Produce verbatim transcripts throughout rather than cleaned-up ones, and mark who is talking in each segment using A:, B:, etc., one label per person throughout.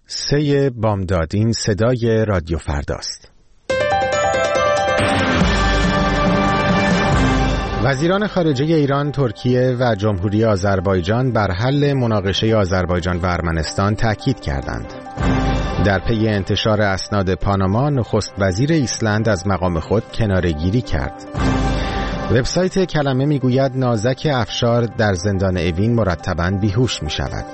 A: سه بامداد، این صدای رادیو فرداست. وزیران خارجه ایران، ترکیه و جمهوری آذربایجان بر حل مناقشه آذربایجان و ارمنستان تاکید کردند. در پی انتشار اسناد پاناما، نخست وزیر ایسلند از مقام خود کناره‌گیری کرد. وبسایت کلمه میگوید نازک افشار در زندان اوین مرتباً بیهوش می شود.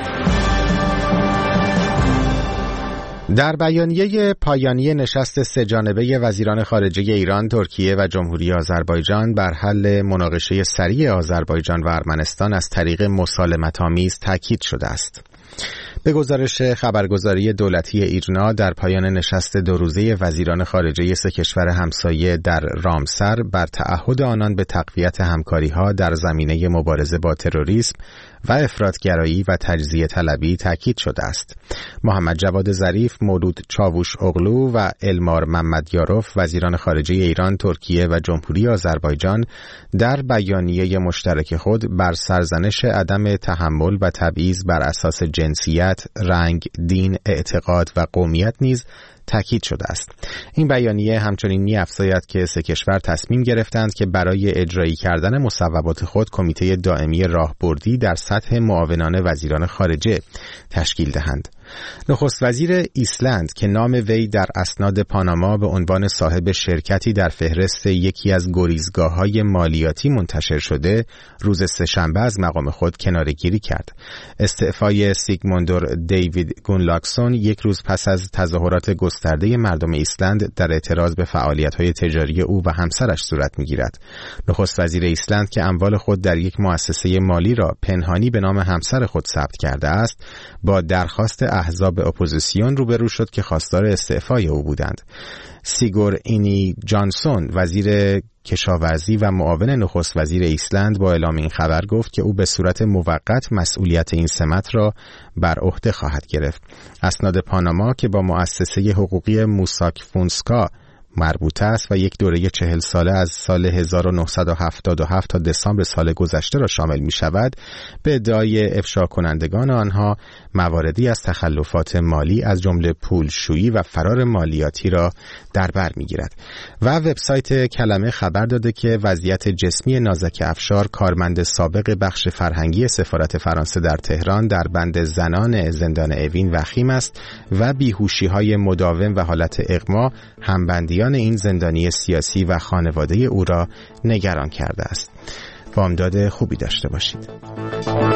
A: در بیانیه پایانی نشست سه جانبه وزیران خارجه ایران، ترکیه و جمهوری آذربایجان بر حل مناقشه سریع آذربایجان و ارمنستان از طریق مسالمت‌آمیز تاکید شده است. به گزارش خبرگزاری دولتی ایرنا، در پایان نشست دو روزه وزیران خارجه سه کشور همسایه در رامسر بر تعهد آنان به تقویت همکاری‌ها در زمینه مبارزه با تروریسم و افراط‌گرایی و تجزیه طلبی تاکید شده است. محمد جواد ظریف، مولود چاووش اغلو و المار ممدیاروف، وزیران خارجه ایران، ترکیه و جمهوری آذربایجان، در بیانیه مشترک خود بر سرزنش عدم تحمل و تبعیض بر اساس جنسیت، رنگ، دین، اعتقاد و قومیت نیز تاکید شده است. این بیانیه همچنین می‌افزاید که سه کشور تصمیم گرفتند که برای اجرایی کردن مصوبات خود کمیته دائمی راهبردی در سطح معاونان وزیران خارجه تشکیل دهند. نخست وزیر ایسلند که نام وی در اسناد پاناما به عنوان صاحب شرکتی در فهرست یکی از گریزگاه‌های مالیاتی منتشر شده، روز سه‌شنبه از مقام خود کناره‌گیری کرد. استعفای سیگموندور دیوید گونلاکسون یک روز پس از تظاهرات گسترده مردم ایسلند در اعتراض به فعالیت‌های تجاری او و همسرش صورت می‌گیرد. نخست وزیر ایسلند که اموال خود در یک مؤسسه مالی را پنهانی به نام همسر خود ثبت کرده است، با درخواست احزاب اپوزیسیون روبرو شد که خواستار استعفای او بودند. سیگور اینی جانسون، وزیر کشاورزی و معاون نخست وزیر ایسلند، با اعلام این خبر گفت که او به صورت موقت مسئولیت این سمت را بر عهده خواهد گرفت. اسناد پاناما که با مؤسسه حقوقی موساک فونسکا مربوط است و یک دوره چهل ساله از سال هزار و نهصد و هفتاد و هفت تا دسامبر سال گذشته را شامل می شود، به ادعای افشا کنندگان آنها مواردی از تخلفات مالی از جمله پولشویی و فرار مالیاتی را در بر می گیرد. و وبسایت کلمه خبر داده که وضعیت جسمی نازک افشار، کارمند سابق بخش فرهنگی سفارت فرانسه در تهران، در بند زنان زندان اوین وخیم است و بیهوشی‌های مداوم و حالت اغما همبندی این زندانی سیاسی و خانواده او را نگران کرده است. بامداد خوبی داشته باشید.